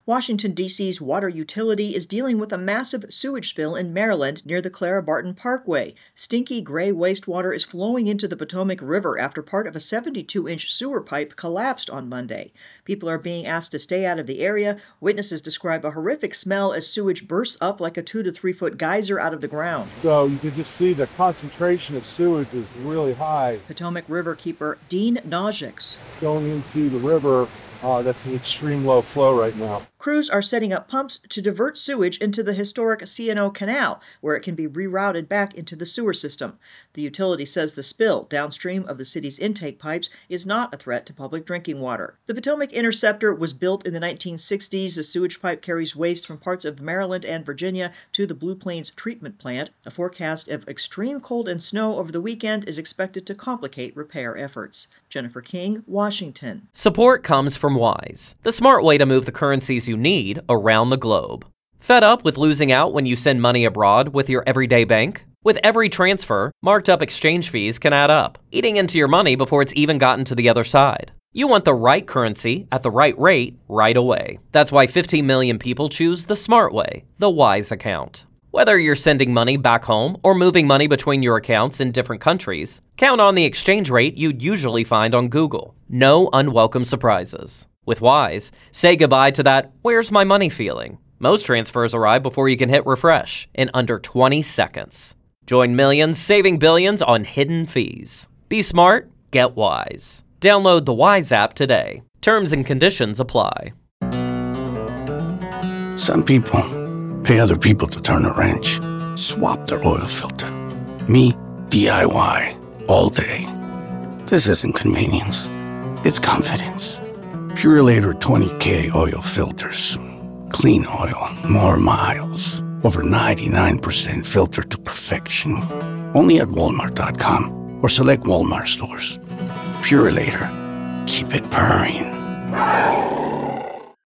Washington, D.C.'s water utility is dealing with a massive sewage spill in Maryland near the Clara Barton Parkway. Stinky gray wastewater is flowing into the Potomac River after part of a 72-inch sewer pipe collapsed on Monday. People are being asked to stay out of the area. Witnesses describe a horrific smell as sewage bursts up like a 2 to 3 foot geyser out of the ground. So you can just see the concentration of sewage is really high. Potomac River keeper Dean Najix. Going into the river, that's an extreme low flow right now. Crews are setting up pumps to divert sewage into the historic C&O Canal, where it can be rerouted back into the sewer system. The utility says the spill downstream of the city's intake pipes is not a threat to public drinking water. The Potomac Interceptor was built in the 1960s. The sewage pipe carries waste from parts of Maryland and Virginia to the Blue Plains treatment plant. A forecast of extreme cold and snow over the weekend is expected to complicate repair efforts. Jennifer King, Washington. Support comes from Wise, the smart way to move the currencies you need around the globe. Fed up with losing out when you send money abroad with your everyday bank? With every transfer, marked up exchange fees can add up, eating into your money before it's even gotten to the other side. You want the right currency at the right rate right away. That's why 15 million people choose the smart way, the Wise account. Whether you're sending money back home or moving money between your accounts in different countries, count on the exchange rate you'd usually find on Google. No unwelcome surprises. With Wise, say goodbye to that "where's my money" feeling. Most transfers arrive before you can hit refresh in under 20 seconds. Join millions saving billions on hidden fees. Be smart, get Wise. Download the Wise app today. Terms and conditions apply. Some people pay other people to turn a wrench, swap their oil filter. Me, DIY, all day. This isn't convenience. It's confidence. Purelator 20K oil filters. Clean oil, more miles. Over 99% filter to perfection. Only at Walmart.com or select Walmart stores. Purelator. Keep it purring.